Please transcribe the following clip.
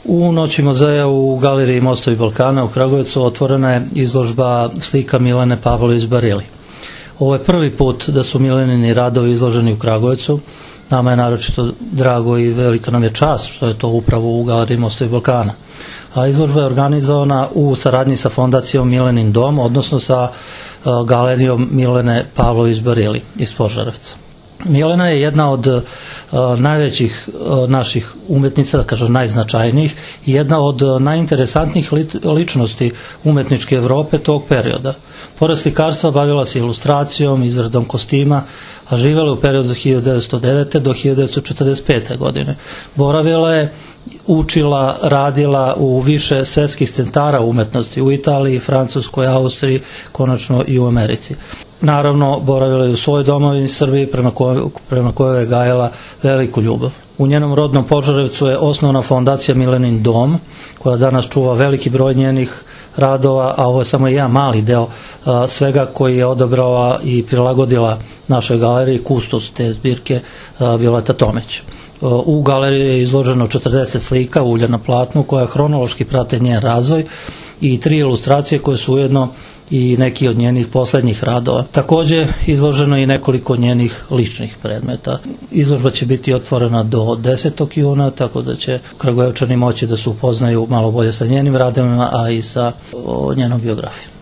U Noći muzeja u Galeriji Mostovi Balkana u Kragujevcu otvorena je izložba slika Milene Pavlović Barili. Ovo je prvi put da su Milenini radovi izloženi u Kragujevcu. Nama je naročito drago i velika nam je čast što je to upravo u Galeriji Mostovi Balkana. A izložba je organizovana u saradnji sa fondacijom Milenin dom, odnosno sa galerijom Milene Pavlović Barili iz Požarevca. Milena je jedna od najvećih naših umetnica, da kažem najznačajnijih, i jedna od najinteresantnijih ličnosti umetničke Evrope tog perioda. Pored slikarstva bavila se ilustracijom, izradom kostima, a živela u periodu od 1909. do 1945. godine. Boravila je, učila, radila u više svetskih centara umetnosti u Italiji, Francuskoj, Austriji, konačno i u Americi. Naravno, boravila je u svojoj domovini Srbiji prema kojoj je gajala veliku ljubav. U njenom rodnom Požarevcu je osnovna fondacija Milenin dom, koja danas čuva veliki broj njenih radova, a ovo je samo jedan mali deo svega koji je odabrala i prilagodila našoj galeriji kustos te zbirke Violeta Tomić. U galeriji je izloženo 40 slika ulja na platnu koja hronološki prate njen razvoj i 3 ilustracije koje su ujedno i neki od njenih poslednjih radova. Takođe izloženo i nekoliko njenih ličnih predmeta. Izložba će biti otvorena do 10. juna, tako da će Kragujevčani moći da se upoznaju malo bolje sa njenim radovima, a i sa njenom biografijom.